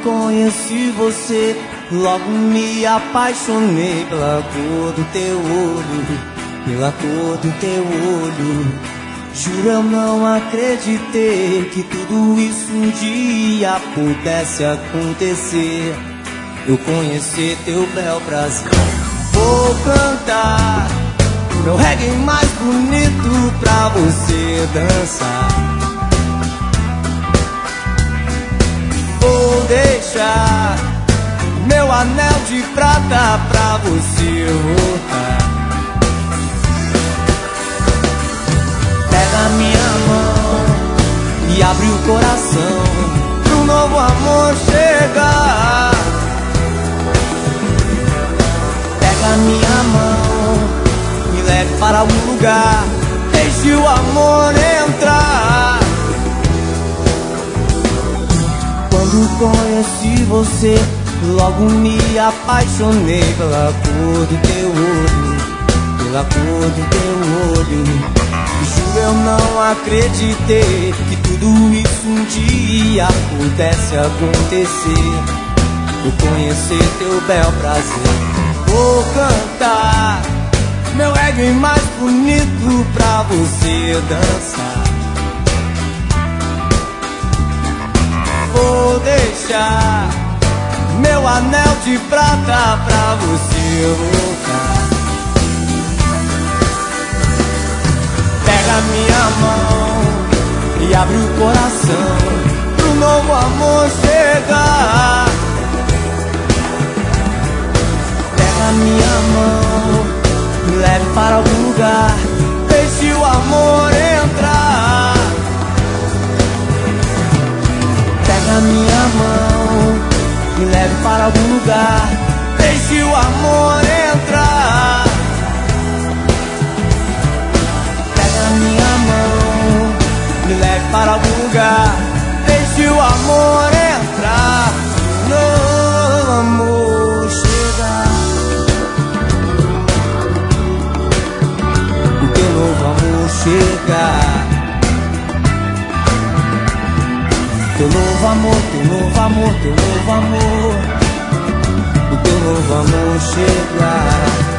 conheci você, logo me apaixonei pela cor do teu olho, pela cor do teu olho. Juro, eu não acreditei que tudo isso um dia pudesse acontecer. Eu conheci teu bel prazer. Vou cantar o meu reggae mais bonito pra você dançar. Vou deixar meu anel de prata pra você voltar. Pega minha mão e abre o coração pro novo amor chegar. Pega minha mão, me leve para algum lugar, deixe o amor entrar. Quando conheci você, logo me apaixonei pela cor do teu olho, pela cor do teu olho. Juro, eu não acreditei que tudo isso um dia pudesse acontecer. Eu conheci teu bel prazer. Vou cantar meu reggae mais bonito pra você dançar. Vou deixar meu anel de prata pra você voltar. Pega minha mão e abre o coração pro novo amor chegar. Pega minha mão, me leve para algum lugar, deixe o amor entrar. Pega minha mão, me leve para algum lugar, deixe o amor entrar. Pega minha mão, me leve para algum lugar, deixe o amor entrar. Novo amor chegar. O teu novo amor chegar. Teu novo amor, teu novo amor, teu novo amor. O teu novo amor chegar.